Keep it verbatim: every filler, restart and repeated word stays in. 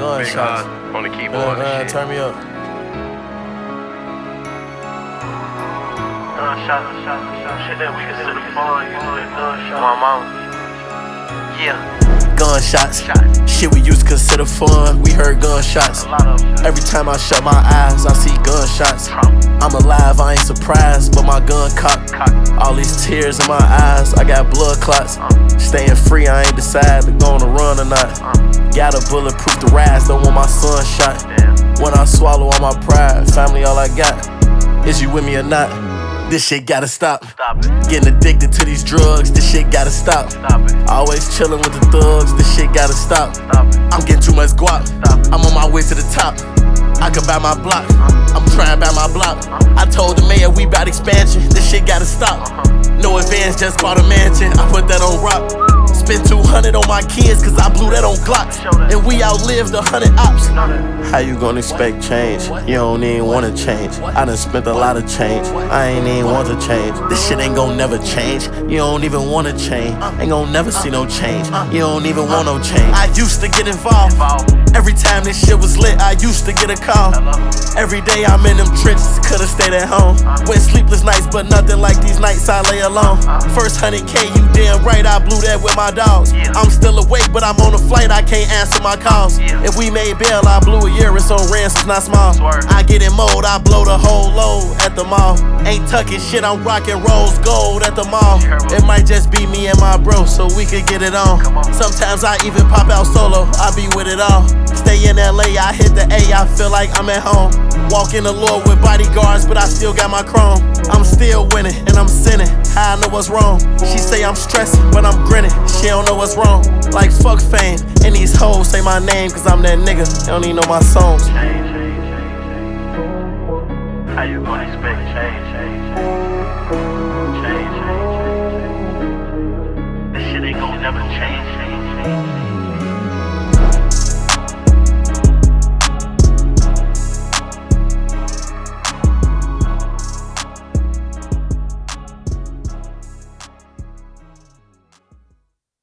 gunshots on the keyboard uh, and uh, shit. Turn me up. Gunshots, shit that we consider fun, usually gunshots. My mama. Yeah. Gunshots, shit we used to consider fun. We heard gunshots. A lot of them. Every time I shut my eyes, I see gunshots. I'm alive, I ain't surprised, but my gun cocked. All these tears in my eyes, I got blood clots. Staying free, I ain't decide to go on a run or not. Got a bulletproof to rise, don't want my son shot. When I swallow all my pride, family all I got. Is you with me or not? This shit gotta stop. Stop it. Getting addicted to these drugs, this shit gotta stop. Stop it. Always chillin' with the thugs, this shit gotta stop. Stop it. I'm getting too much guap, Stop it. I'm on my way to the top. I could buy my block, I'm trying to buy my block. I told the mayor we bout expansion, this shit gotta stop. No advance, just bought a mansion, I put that on rock. Spent two hundred on my kids cause I blew that on Glocks. And we outlived a hundred ops. How you gonna expect change? You don't even wanna change. I done spent a lot of change, I ain't even want to change. This shit ain't gon' never change. You don't even wanna change. Ain't gon' never see no change. You don't even want no change. I used to get involved. Every time this shit was lit, I used to get a call. Every day I'm in them trenches, could've stayed at home. Went sleepless nights, but nothing like these nights I lay alone. First one hundred K, you damn right, I blew that with my dogs. I'm still awake, but I'm on a flight, I can't answer my calls. If we made bail, I blew a year, it's on ransoms, not small. I get in mode, I blow the whole load at the mall. Ain't tucking shit, I'm rocking rose gold at the mall. It might just be me and my bro, so we could get it on. Sometimes I even pop out solo, I be with it all. Stay in L A, I hit the A, I feel like I'm at home. Walk in the Lord with bodyguards, but I still got my chrome. I'm still winning, and I'm sinning, how I know what's wrong. She say I'm stressing, but I'm grinning, she don't know what's wrong. Like fuck fame, and these hoes say my name cause I'm that nigga, they don't even know my songs. Change, change, change, change. How you gonna expect change, change, change? Change, change, change, change. This shit ain't gonna never change, change, change.